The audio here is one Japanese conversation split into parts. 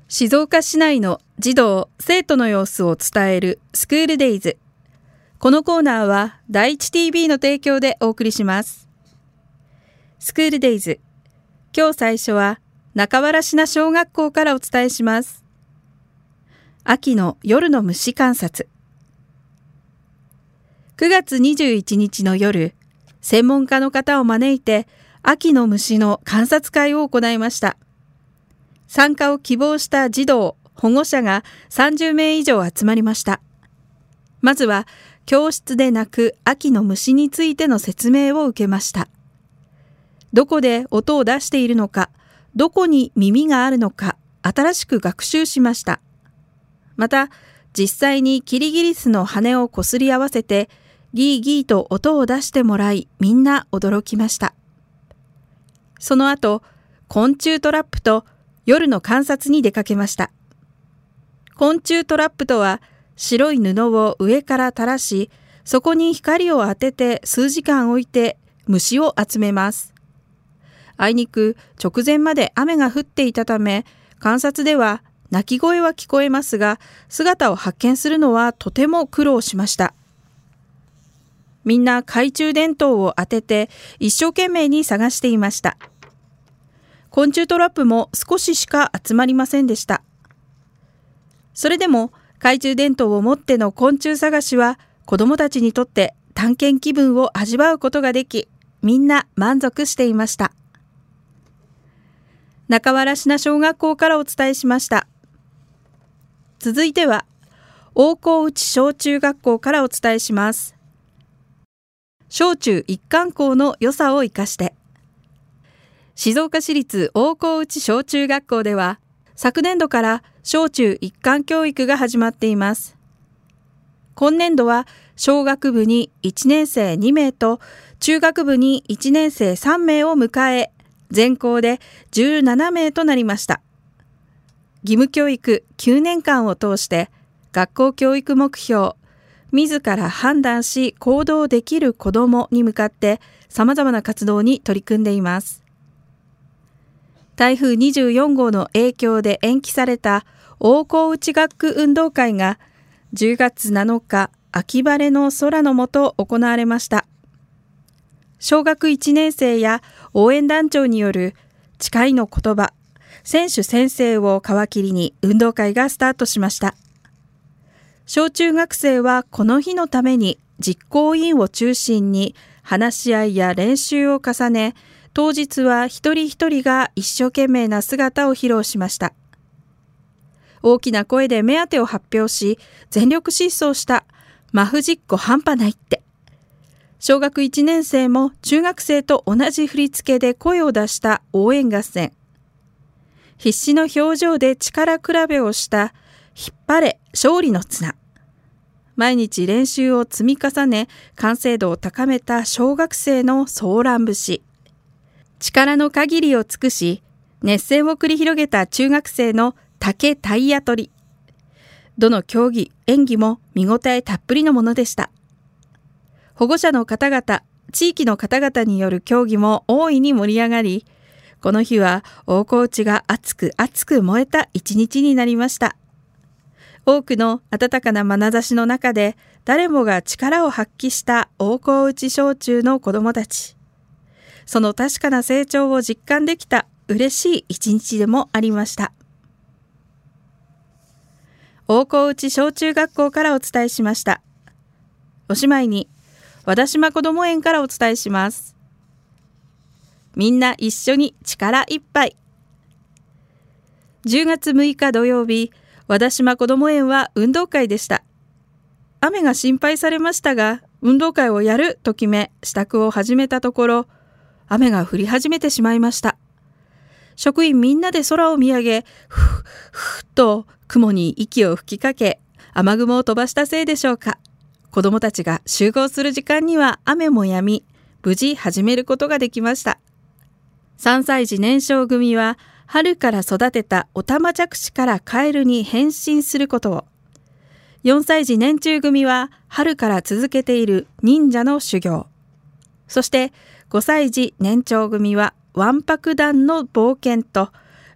静岡市内の児童・生徒の様子を伝えるスクールデイズ。このコーナーは第一 TV の提供でお送りします。スクールデイズ。今日最初は中原品小学校からお伝えします。秋の夜の虫観察。9月21日の夜、専門家の方を招いて秋の虫の観察会を行いました。参加を希望した児童・保護者が30名以上集まりました。まずは教室で鳴く秋の虫についての説明を受けました。どこで音を出しているのか、どこに耳があるのか、新しく学習しました。また、実際にキリギリスの羽をこすり合わせて、ギーギーと音を出してもらい、みんな驚きました。その後、昆虫トラップと夜の観察に出かけました。昆虫トラップとは、白い布を上から垂らし、そこに光を当てて数時間置いて虫を集めます。あいにく直前まで雨が降っていたため、観察では鳴き声は聞こえますが、姿を発見するのはとても苦労しました。みんな懐中電灯を当てて一生懸命に探していました。昆虫トラップも少ししか集まりませんでした。それでも懐中電灯を持っての昆虫探しは子どもたちにとって探検気分を味わうことができ、みんな満足していました。中原品小学校からお伝えしました。続いては大河内小中学校からお伝えします。小中一貫校の良さを生かして。静岡市立大河内小中学校では昨年度から小中一貫教育が始まっています。今年度は小学部に1年生2名と中学部に1年生3名を迎え、全校で17名となりました。義務教育9年間を通して学校教育目標、自ら判断し行動できる子どもに向かって様々な活動に取り組んでいます。台風24号の影響で延期された大河内学区運動会が10月7日秋晴れの空の下行われました。小学1年生や応援団長による誓いの言葉、選手宣誓を皮切りに運動会がスタートしました。小中学生はこの日のために実行委員を中心に話し合いや練習を重ね、当日は一人一人が一生懸命な姿を披露しました。大きな声で目当てを発表し、全力疾走したマフジッコ半端ないって。小学1年生も中学生と同じ振り付けで声を出した応援合戦。必死の表情で力比べをした引っ張れ勝利の綱。毎日練習を積み重ね、完成度を高めた小学生のソーラン節。力の限りを尽くし、熱戦を繰り広げた中学生の竹体当たり。どの競技、演技も見応えたっぷりのものでした。保護者の方々、地域の方々による競技も大いに盛り上がり、この日は大河内が熱く熱く燃えた一日になりました。多くの温かな眼差しの中で誰もが力を発揮した大河内小中の子どもたち。その確かな成長を実感できた嬉しい一日でもありました。大河内小中学校からお伝えしました。おしまいに和田島こども園からお伝えします。みんな一緒に力いっぱい。10月6日土曜日、和田島こども園は運動会でした。雨が心配されましたが、運動会をやると決め、支度を始めたところ、雨が降り始めてしまいました。職員みんなで空を見上げ、ふっふっと雲に息を吹きかけ、雨雲を飛ばしたせいでしょうか。子どもたちが集合する時間には雨も止み、無事始めることができました。3歳児年少組は、春から育てたおたまじゃくしからカエルに変身することを、4歳児年中組は春から続けている忍者の修行、そして5歳児年長組はわんぱく団の冒険と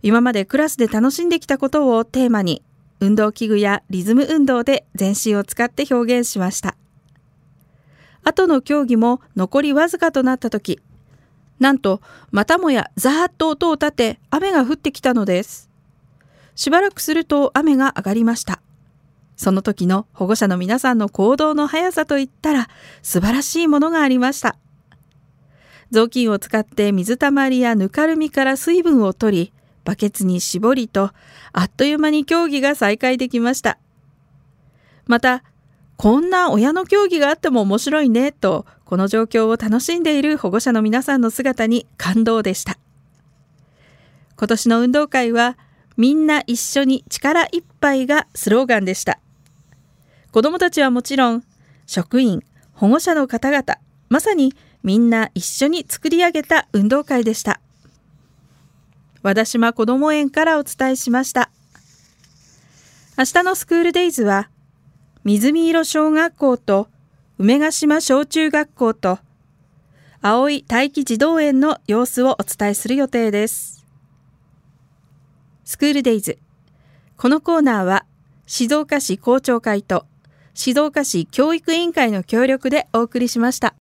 今までクラスで楽しんできたことをテーマに、運動器具やリズム運動で全身を使って表現しました。後の競技も残りわずかとなった時、なんとまたもやザーッと音を立て雨が降ってきたのです。しばらくすると雨が上がりました。その時の保護者の皆さんの行動の速さといったら素晴らしいものがありました。雑巾を使って水たまりやぬかるみから水分を取り、バケツに絞りと、あっという間に競技が再開できました。また、こんな親の競技があっても面白いねと、この状況を楽しんでいる保護者の皆さんの姿に感動でした。今年の運動会は、みんな一緒に力いっぱいがスローガンでした。子どもたちはもちろん、職員、保護者の方々、まさにみんな一緒に作り上げた運動会でした。和田島こども園からお伝えしました。明日のスクールデイズは、水見色小学校と梅ヶ島小中学校と青い待機児童園の様子をお伝えする予定です。スクールデイズ。このコーナーは静岡市校長会と静岡市教育委員会の協力でお送りしました。